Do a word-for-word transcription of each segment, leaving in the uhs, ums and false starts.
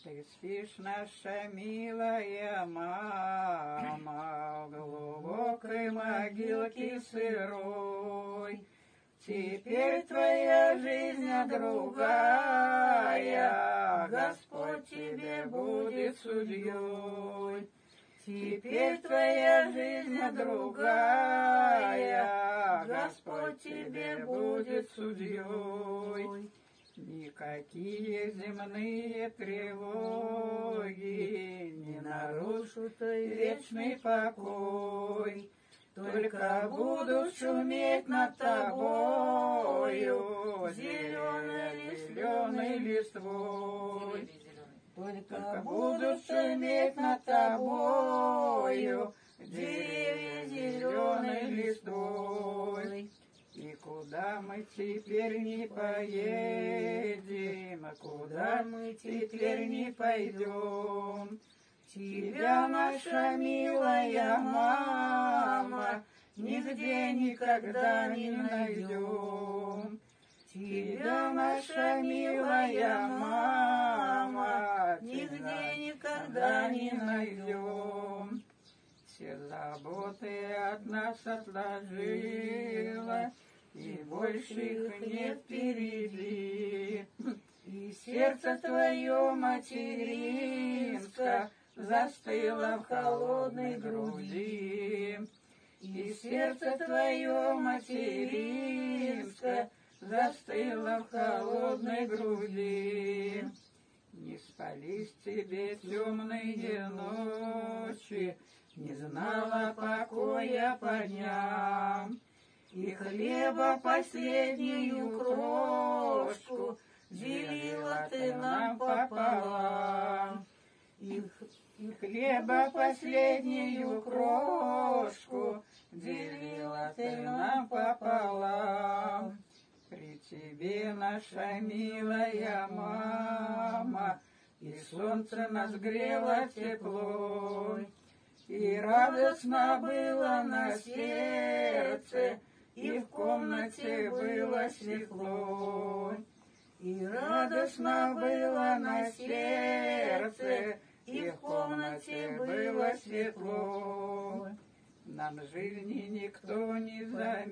Ты спишь, наша милая мама, в глубокой могилке сырой. Теперь твоя жизнь другая, Господь тебе будет судьей. Теперь твоя жизнь другая, Господь тебе будет судьей. Никакие земные тревоги не нарушат вечный покой. Только будут шуметь над тобою зеленой, зеленой листвой. Только будут шуметь над тобою деревья зеленой листвой. И куда мы теперь не поедем, а куда мы теперь не пойдем? Тебя, наша милая мама, нигде никогда не найдем. Тебя, наша милая мама, нигде никогда не найдем. Все заботы от нас отложила, и больше их нет впереди. И сердце твое материнское застыло в холодной груди. И сердце твое материнское застыло в холодной груди. Не спались тебе темные ночи, не знала покоя по дням. И хлеба последнюю крошку делила ты нам пополам. И, и хлеба последнюю крошку делила ты нам пополам. При тебе, наша милая мама, и солнце нас грело тепло, и радостно было на сердце, и в комнате было светло. И радостно было на сердце, и в комнате было светло. Нам жизни никто не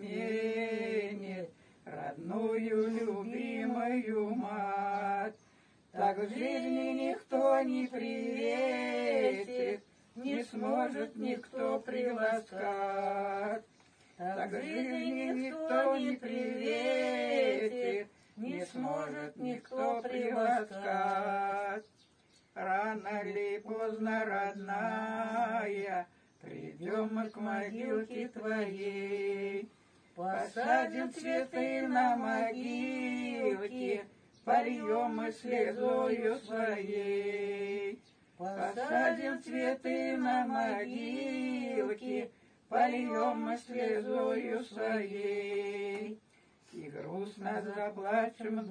заменит, родную любимую мать. Так в жизни никто не приветит, не сможет никто приласкать. Так в жизни никто не приветит, не сможет никто приласкать. Рано ли поздно, родная, придем мы к могилке твоей. Посадим цветы на могилке, польем мы слезою своей. Посадим цветы на могилке, польем мы слезою своей. И грустно заплачем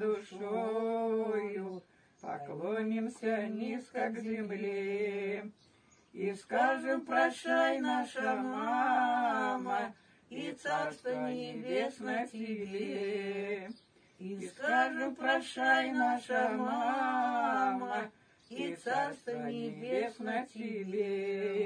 душою, поклонимся низко к земле. И скажем: прощай, наша мама, и царство небесное тебе. И скажем: прощай, наша мама, и царство небесное тебе.